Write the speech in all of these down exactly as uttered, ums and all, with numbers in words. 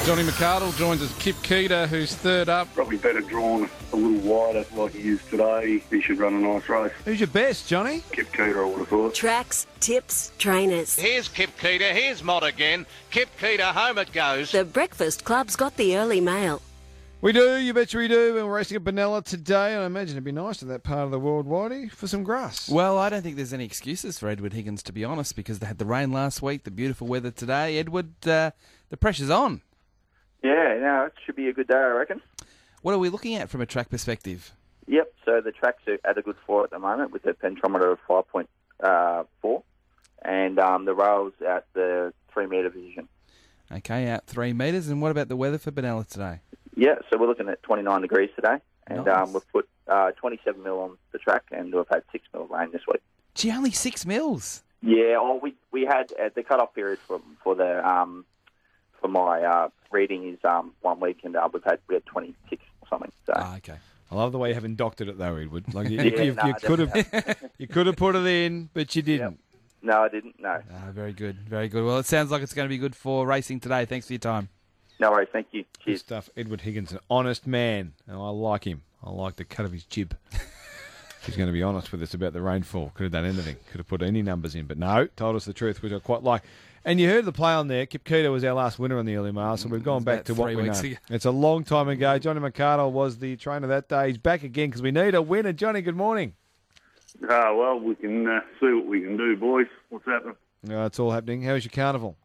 Johnny McArdle joins us. Kip Keita, who's third up. Probably better drawn a little wider like he is today. He should run a nice race. Who's your best, Johnny? Kip Keita, I would have thought. Tracks, tips, trainers. Here's Kip Keita, here's Mott again. Kip Keita, home it goes. The Breakfast Club's got the early mail. We do, you betcha we do. And we're racing at Benalla today, and I imagine it'd be nice in that part of the world, Whitey, for some grass. Well, I don't think there's any excuses for Edward Higgins, to be honest, because they had the rain last week, the beautiful weather today. Edward, uh, the pressure's on. Yeah, no, it should be a good day, I reckon. What are we looking at from a track perspective? Yep, so the tracks are at a good four at the moment with a pentometer of five point four, and um, the rails at the three metre position. Okay, out three metres. And what about the weather for Benalla today? Yeah, so we're looking at twenty-nine degrees today, and Nice. um, we've put uh, twenty-seven mil on the track, and we've had six mil rain this week. Gee, only six mils. Yeah, oh, we we had uh, the cut-off period for for the um, for my uh, reading is um, one week, and uh, we've had we had twenty-six or something. So. Ah, okay. I love the way you haven't doctored it, though, Edward. Like you, Yeah, you, nah, you could have, you could have put it in, but you didn't. No, I didn't. No. Ah, very good, very good. Well, it sounds like it's going to be good for racing today. Thanks for your time. No worries. Thank you. Good Cheers. stuff. Edward Higgins, an honest man, and I like him. I like the cut of his jib. He's going to be honest with us about the rainfall. Could have done anything. Could have put any numbers in, but no, told us the truth, which I quite like. And you heard the play on there. Kip Keita was our last winner on the early mile, so we've gone It's back about to what three we know. weeks ago. It's a long time ago. Johnny McArdle was the trainer that day. He's back again because we need a winner. Johnny, good morning. Ah, well, we can uh, see what we can do, boys. What's happening? Uh, it's all happening. How's your carnival?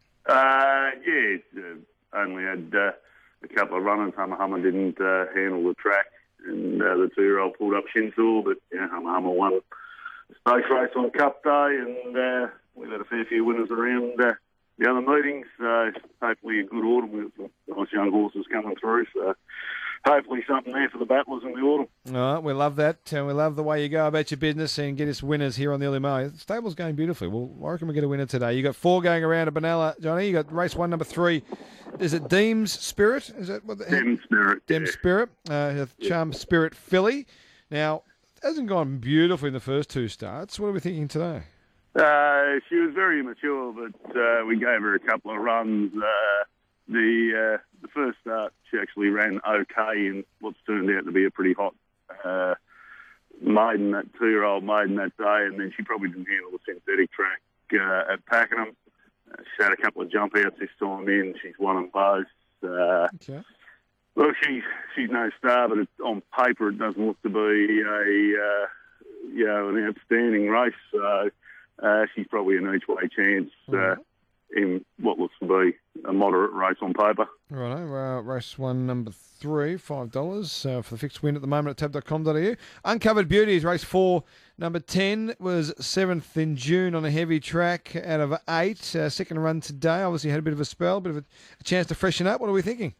Uh, yeah, uh, only had uh, a couple of runners. Hummer Hummer didn't uh, handle the track, and uh, the two-year-old pulled up shin sore, but yeah, Hummer Hummer won the stakes race on Cup Day, and uh, we've had a fair few winners around uh, the other meetings. So hopefully a good autumn with some nice young horses coming through. So hopefully something there for the battlers in the autumn. All right, we love that, and we love the way you go about your business and get us winners here on the early mail. The stable's going beautifully. Well, I reckon we get a winner today. You got four going around at Benalla, Johnny. You got race one, number three. Is it Deem's Spirit? Is that what the Dem Spirit. Dem yeah. Spirit, uh, Charm Spirit Filly. Now, it hasn't gone beautifully in the first two starts. What are we thinking today? Uh, she was very immature, but uh, we gave her a couple of runs. Uh, the uh, the first start, she actually ran okay in what's turned out to be a pretty hot uh, maiden, that two-year-old maiden that day, and then she probably didn't handle the synthetic track uh, at Pakenham. Uh, she had a couple of jump outs this time in. She's won them both. Uh, Okay. Look, she, she's no star, but it, on paper it doesn't look to be a uh, you know an outstanding race. So uh, she's probably an each way chance uh, in what looks to be a moderate race on paper. Righto, uh, race one, number three, five dollars uh, for the fixed win at the moment at tab dot com dot a u. Uncovered Beauty is race four, number ten, was seventh in June on a heavy track out of eight. Uh, second run today, obviously had a bit of a spell, bit of a, a chance to freshen up. What are we thinking?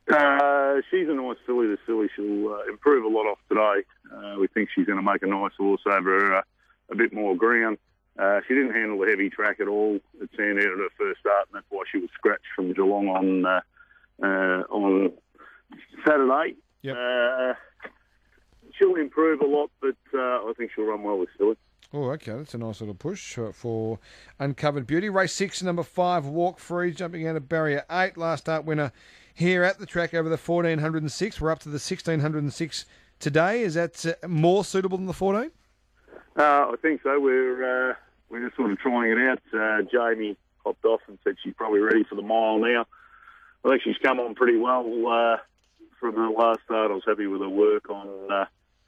Uh, she's a nice filly, the filly. She'll uh, improve a lot off today. Uh, we think she's going to make a nice horse over uh, a bit more ground. Uh, she didn't handle the heavy track at all at Sandown at her first start, and that's why she was scratched from Geelong on uh, uh, on Saturday. Yep. Uh, she'll improve a lot, but uh, I think she'll run well with Silly. Oh, okay, that's a nice little push uh, for Uncovered Beauty. Race six, number five, Walk Free, jumping out of barrier eight. Last start winner here at the track over the fourteen oh six. We're up to the sixteen oh six today. Is that uh, more suitable than the fourteen? Uh, I think so. We're uh, we're just sort of trying it out. Uh, Jamie hopped off and said she's probably ready for the mile now. I think she's come on pretty well uh, from her last start. I was happy with her work on uh,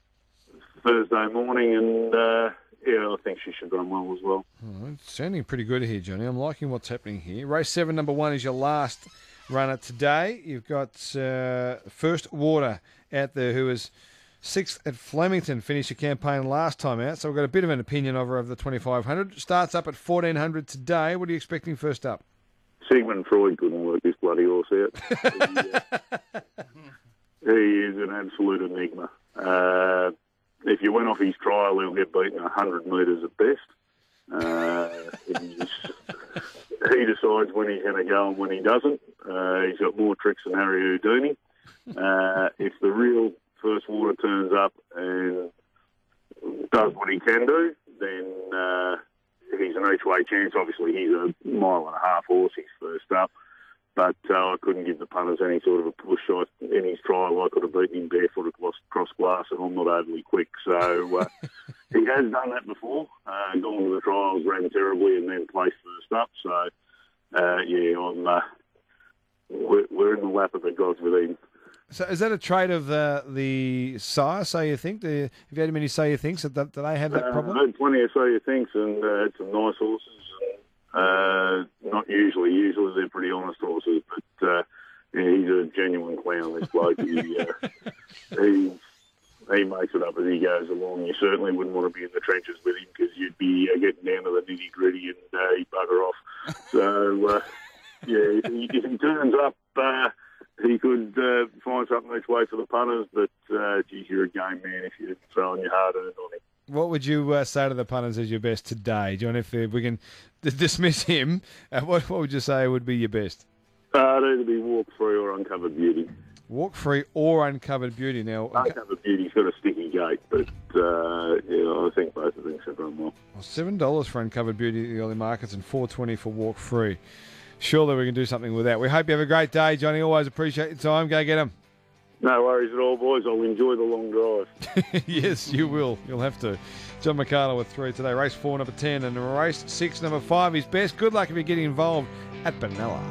Thursday morning, and uh, yeah, I think she should run well as well. Oh, it's sounding pretty good here, Johnny. I'm liking what's happening here. Race seven, number one, is your last runner today. You've got uh, First Water out there, who was sixth at Flemington, finished your campaign last time out. So we've got a bit of an opinion of her over the twenty-five hundred. Starts up at fourteen hundred today. What are you expecting first up? Sigmund Freud couldn't work this bloody horse out. he, uh, he is an absolute enigma. Uh, if you went off his trial, he'll get beaten one hundred metres at best. Uh, he's, he decides when he's going to go and when he doesn't. Uh, he's got more tricks than Harry Houdini. Uh, if the real First Water turns up and does what he can do, then uh, he's an each-way chance. Obviously, he's a mile and a half horse. He's first up. but uh, I couldn't give the punters any sort of a push. I, in his trial, I could have beaten him barefoot across, across glass, and I'm not overly quick. So uh, he has done that before, uh, gone to the trials, ran terribly, and then placed first up. So, uh, yeah, I'm, uh, we're, we're in the lap of the gods with him. So is that a trait of the the sire, so you think? The, have you had many so you thinks that, that, that they have that Uh, problem? I had plenty of so you thinks, and uh, had some nice horses. Uh, not usually. Usually they're pretty honest horses, but uh, yeah, he's a genuine clown, this bloke. He, uh, he, he makes it up as he goes along. You certainly wouldn't want to be in the trenches with him because you'd be uh, getting down to the nitty-gritty and uh, he'd bugger off. So, uh, yeah, if he, if he turns up, uh, he could uh, find something each way for the punters, but uh, geez, you're a game man if you're throwing your hard-earned on him. What would you uh, say to the punters as your best today, John? If, if we can d- dismiss him, uh, what, what would you say would be your best? Uh, it'd either be Walk Free or Uncovered Beauty. Walk Free or Uncovered Beauty. Now, Uncovered Beauty's got a sticky gate, but uh, yeah, I think both of them have run well. well, seven dollars for Uncovered Beauty at the early markets and four twenty for Walk Free. Surely we can do something with that. We hope you have a great day, Johnny. Always appreciate your time. Go get him. No worries at all, boys. I'll enjoy the long drive. Yes, you will. You'll have to. John McArdle with three today. Race four, number ten, and race six, number five is best. Good luck if you're getting involved at Benalla.